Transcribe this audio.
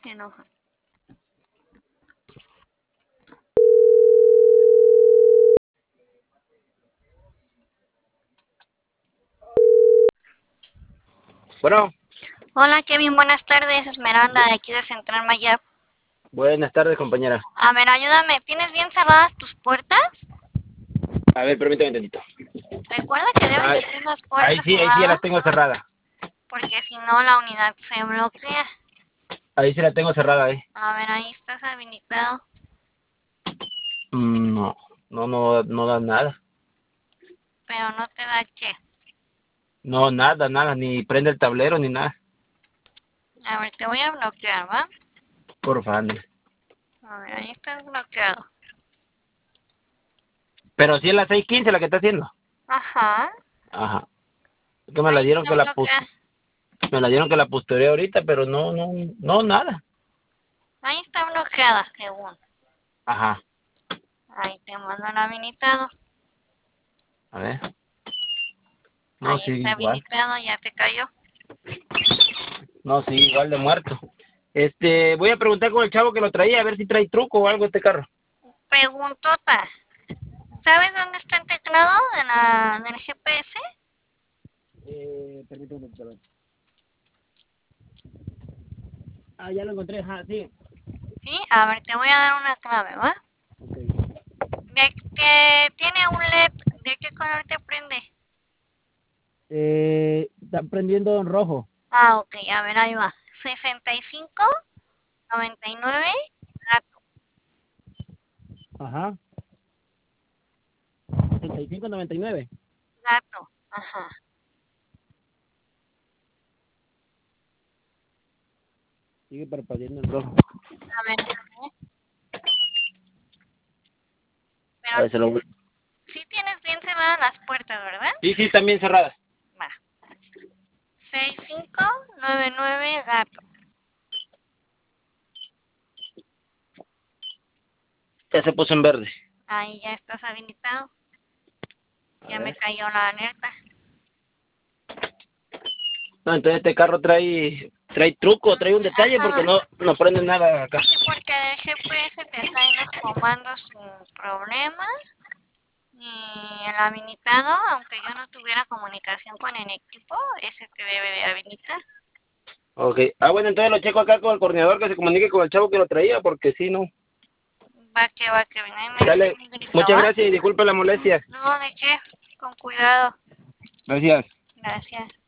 Se enoja. Bueno, Hola Kevin, buenas tardes. Esmeralda de aquí de Central Mayab. buenas tardes, compañera. A ver, ayúdame. ¿Tienes bien cerradas tus puertas? A ver, permítame un tantito. Recuerda que debes Ahí, tener las ahí puertas sí, ahí sí ya las cerradas tengo cerradas. porque si no la unidad se bloquea. Ahí sí la tengo cerrada, ahí. A ver, ahí estás habilitado. No, no da nada. Pero no te da qué. No, nada, ni prende el tablero ni nada. A ver, te voy a bloquear, ¿va? Por favor. A ver, ahí estás bloqueado. Pero sí es la 615 la que está haciendo. Ajá. Ajá. Es que me la Ahí dieron está que bloqueada. me la dieron que la posteré ahorita, pero no, nada. Ahí está bloqueada, según. Ajá. Ahí te mando el habilitado. A ver. No, Ahí sí, está igual. habilitado, ya te cayó. No, sí, igual de muerto. Voy a preguntar con el chavo que lo traía, a ver si trae truco o algo este carro. Preguntota. ¿Sabes dónde está el teclado del GPS? Permítame, perdón. Ah, ya lo encontré, ajá, sí. Sí, a ver, te voy a dar una clave, ¿va? Ok. Que tiene un LED, ¿de qué color te prende? Está prendiendo en rojo. Ah, ok, a ver, ahí va. 65, 99, gato, Ajá. 6599. gato, ajá. Sigue parpadeando en rojo. A ver, ¿eh? A Pero ver, se lo... sí tienes bien cerradas las puertas, ¿verdad? Sí, están bien cerradas. Va. 6599, gato. Ya se puso en verde. Ahí ya estás habilitado. A Ya me ver. cayó la alerta. No, entonces este carro trae truco, trae un detalle porque Ajá. no prende nada acá. Sí, porque el GPS te trae los comandos sin problema. Y el habilitado, aunque yo no tuviera comunicación con el equipo, ese te debe de habilitar. Ok. Ah, bueno, entonces lo checo acá con el coordinador que se comunique con el chavo que lo traía porque sí, no. Va que viene y me Dale. dice un grito, Muchas ¿va? gracias y disculpe la molestia. No, ¿de qué? Con cuidado. Gracias. Gracias.